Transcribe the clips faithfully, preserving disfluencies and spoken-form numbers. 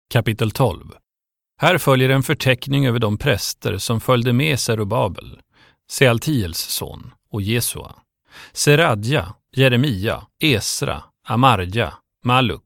Kapitel tolv. Här följer en förteckning över de präster som följde med Serubabel, Sealtiels son, och Jesua, Seradja, Jeremia, Esra, Amarja, Maluk,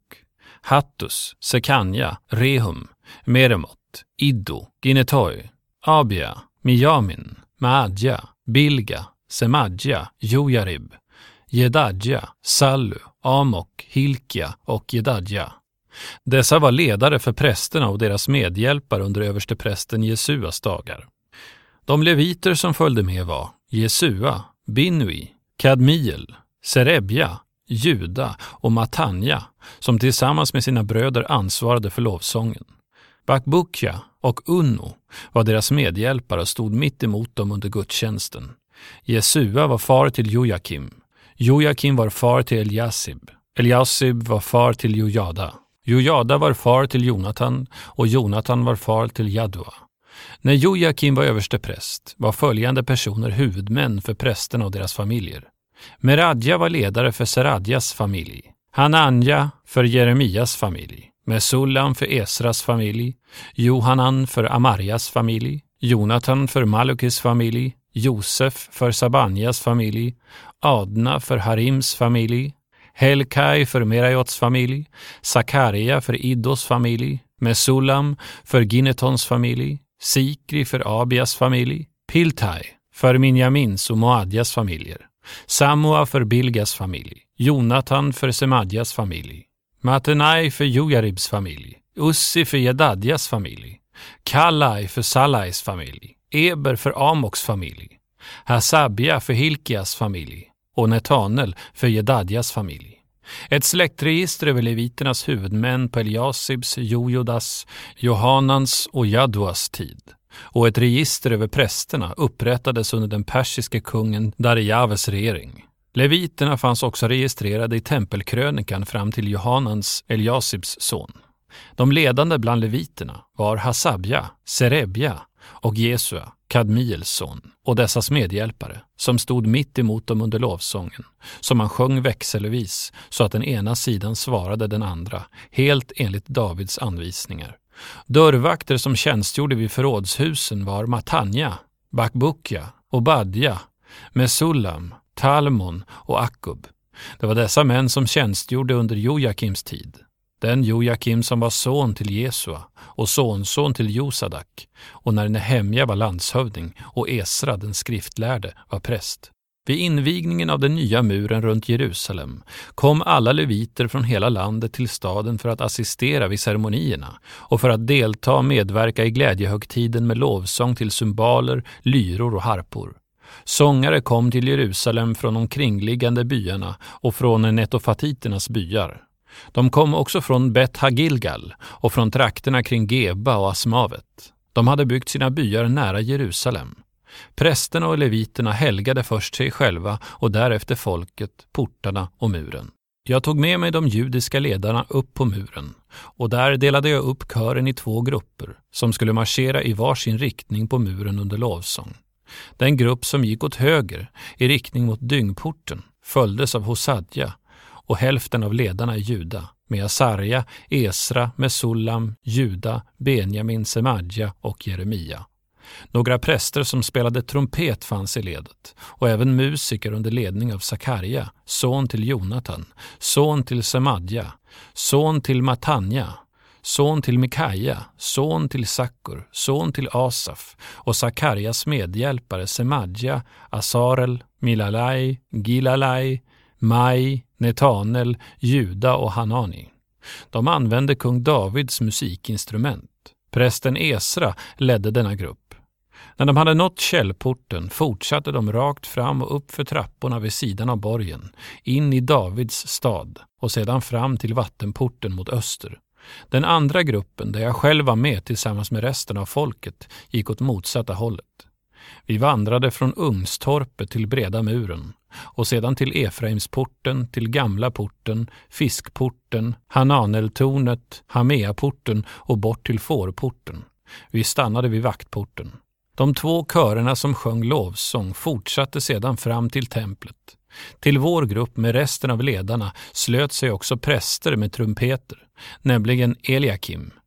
Hattus, Sekanja, Rehum, Meremot, Iddo, Ginetoi, Abia, Mijamin, Maadja, Bilga, Semadja, Jojarib, Jedadja, Sallu, Amok, Hilkia och Jedadja. Dessa var ledare för prästerna och deras medhjälpare under översteprästen Jesuas dagar. De leviter som följde med var Jesua, Binui, Kadmiel, Serebja, Juda och Matanja, som tillsammans med sina bröder ansvarade för lovsången. Bakbukja och Unno var deras medhjälpare och stod mitt emot dem under gudstjänsten. Jesua var far till Jojakim. Jojakim var far till Eliasib. Eliasib var far till Jojada. Jojada var far till Jonatan och Jonatan var far till Jadua. När Jojakim var överstepräst var följande personer huvudmän för prästerna och deras familjer. Meradja var ledare för Seradjas familj, Hananja för Jeremias familj, Mesullam för Esras familj, Johanan för Amarjas familj, Jonatan för Malukis familj, Josef för Sabanjas familj, Adna för Harims familj, Helkai för Merajots familj, Sakaria för Iddos familj, Mesullam för Ginetons familj, Sikri för Abias familj, Piltai för Minjamins och Moadjas familjer, Samua för Bilgas familj, Jonatan för Semadjas familj, Matenai för Jojaribs familj, Ussi för Jedadjas familj, Kallai för Salais familj, Eber för Amoks familj, Hasabia för Hilkias familj och Netanel för Jedadjas familj. Ett släktregister över leviternas huvudmän på Eliasibs, Jojodas, Johanans och Jaduas tid och ett register över prästerna upprättades under den persiske kungen Darijaves regering. Leviterna fanns också registrerade i tempelkrönikan fram till Johanans, Eliasibs son. De ledande bland leviterna var Hasabja, Serebja och Jesua, Kadmiels son, och dessas medhjälpare, som stod mitt emot dem under lovsången, som man sjöng växelvis så att den ena sidan svarade den andra, helt enligt Davids anvisningar. Dörrvakter som tjänstgjorde vid förrådshusen var Matanja, Bakbukja, Obadja, Mesullam, Talmon och Akkub. Det var dessa män som tjänstgjorde under Jojakims tid. Den Jojakim som var son till Jesua och sonson till Josadak, och när Nehemja var landshövding och Esra den skriftlärde var präst. Vid invigningen av den nya muren runt Jerusalem kom alla leviter från hela landet till staden för att assistera vid ceremonierna och för att delta och medverka i glädjehögtiden med lovsång till cymbaler, lyror och harpor. Sångare kom till Jerusalem från omkringliggande byarna och från netofatiternas byar. De kom också från Bet Hagilgal och från trakterna kring Geba och Asmavet. De hade byggt sina byar nära Jerusalem. Prästerna och leviterna helgade först sig själva och därefter folket, portarna och muren. Jag tog med mig de judiska ledarna upp på muren och där delade jag upp kören i två grupper som skulle marschera i varsin riktning på muren under lovsång. Den grupp som gick åt höger i riktning mot dyngporten följdes av Hosadja och hälften av ledarna i Juda med Asarja, Esra, Mesullam, Juda, Benjamin, Semadja och Jeremia. Några präster som spelade trumpet fanns i ledet och även musiker under ledning av Sakaria, son till Jonatan, son till Semadja, son till Matanja, son till Mikaja, son till Sakkur, son till Asaf och Sakarias medhjälpare Semadja, Asarel, Milalai, Gilalai, Mai, Netanel, Juda och Hanani. De använde kung Davids musikinstrument. Prästen Esra ledde denna grupp. När de hade nått källporten fortsatte de rakt fram och upp för trapporna vid sidan av borgen, in i Davids stad och sedan fram till vattenporten mot öster. Den andra gruppen, där jag själv var med tillsammans med resten av folket, gick åt motsatta hållet. Vi vandrade från Ungstorpet till Breda muren och sedan till Efraimsporten, till Gamla porten, Fiskporten, Hananeltornet, Hameaporten och bort till Fårporten. Vi stannade vid vaktporten. De två körerna som sjöng lovsång fortsatte sedan fram till templet. Till vår grupp med resten av ledarna slöt sig också präster med trumpeter, nämligen Eliakim,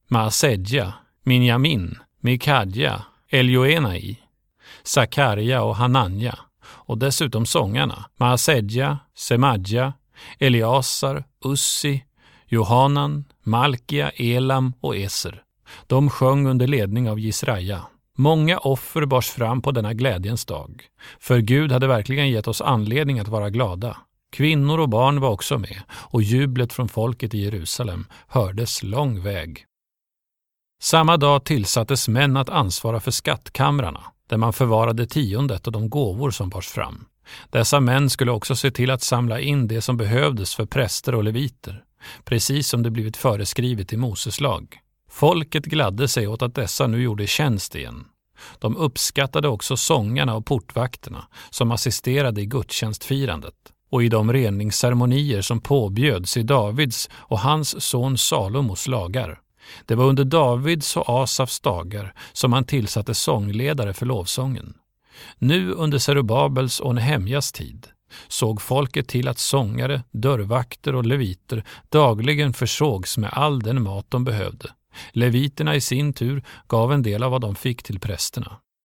Maasedja, Minjamin, Mikadja, Elioenai, Sakarja och Hananja, och dessutom sångarna Maasedja, Semadja, Eliasar, Ussi, Johanan, Malkia, Elam och Eser. De sjöng under ledning av Jisraja. Många offer bars fram på denna glädjens dag, för Gud hade verkligen gett oss anledning att vara glada. Kvinnor och barn var också med, och jublet från folket i Jerusalem hördes lång väg. Samma dag tillsattes män att ansvara för skattkamrarna, där man förvarade tiondet och de gåvor som bars fram. Dessa män skulle också se till att samla in det som behövdes för präster och leviter, precis som det blivit föreskrivet i Moses lag. Folket gladde sig åt att dessa nu gjorde tjänst igen. De uppskattade också sångarna och portvakterna som assisterade i gudstjänstfirandet och i de reningsceremonier som påbjöds i Davids och hans son Salomos lagar. Det var under Davids och Asafs dagar som han tillsatte sångledare för lovsången. Nu under Serubabels och Nehemjas tid såg folket till att sångare, dörrvakter och leviter dagligen försågs med all den mat de behövde. Leviterna i sin tur gav en del av vad de fick till prästerna.